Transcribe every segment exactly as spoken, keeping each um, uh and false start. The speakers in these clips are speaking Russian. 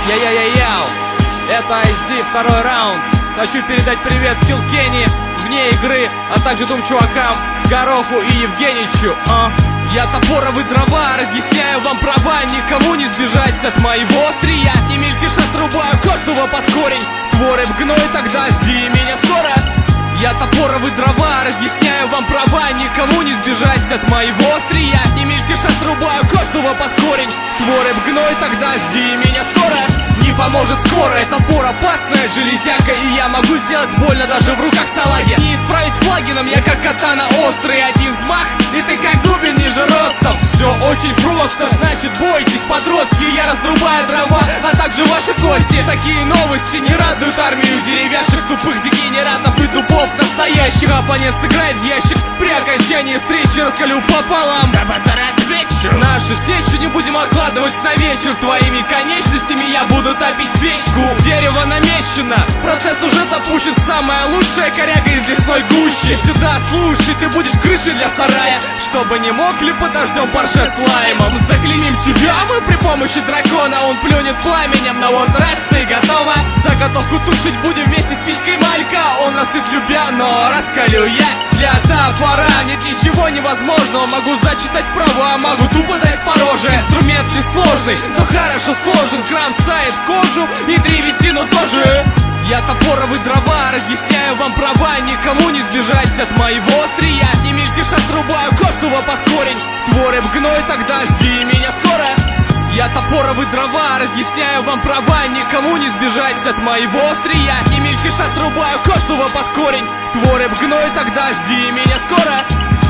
Я-я-я-яу, это эйч ди, второй раунд. Хочу передать привет Килкенни вне игры, а также двум чувакам, Гороху и Евгеничу. а. Я топоровый дрова, разъясняю вам права, никому не сбежать от моего острия. Не мельтеша, срубаю каждого под корень, твой рэп гной, тогда жди меня скоро. Я топоровый дрова, разъясняю вам права, никому не сбежать от моего острия. Не мельтеша, срубаю каждого под корень, твой рэп гной, тогда жди меня скоро. Не поможет скоро, это топор опасная железяка, и я могу сделать больно даже в руках салаги. Не исправить плагином, я как катана острый, один взмах, и ты как дубин ниже ростом. Все очень просто, значит бойтесь, подростки, я разрубаю дрова, а также ваши кости. Такие новости не радуют армию деревяшек, тупых дегенератов и дубов настоящих. Оппонент сыграет в ящик, при окончании встречи раскалю пополам. Нашу сечу не будем откладывать на вечер, твоими конечностями я буду топить свечку. Дерево намечено, процесс уже запущен, самая лучшая коряга из лесной гущи. Сюда слушай, ты будешь крышей для сарая, чтобы не мокли под дождем парша с лаймом. Заклеймим тебя мы при помощи дракона, он плюнет пламенем, но вот рация готова. Заготовку тушить будем вместе с Петькой Малька, он насыт любя, но раскалю я. Для топора нет ничего невозможного, могу зачитать права, могу тупо дать по роже. Инструмент несложный, но хорошо сложен, кромсает кожу и древесину тоже. Я топоровый дрова, разъясняю вам права, никому не сбежать от моего острия. Не мельтеша, срубаю каждого под корень, твой рэп гной, тогда жди меня скоро. Я топоровый дрова, разъясняю вам права, никому не сбежать от моего острия. Не мельтеша, срубаю каждого под корень, твой рэп гной, тогда жди меня скоро.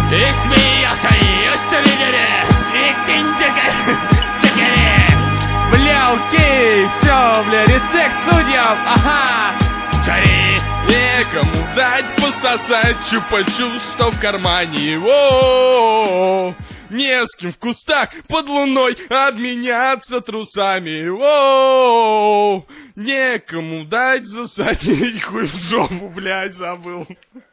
Бля, окей, все, бля, респект судьям, ага. Чари, некому дать пососать чупа-чус, что в кармане. О-о-о-о. Не с кем в кустах под луной обменяться трусами. О-о-о-о. Некому дать засадить хуй в жопу, блядь, забыл.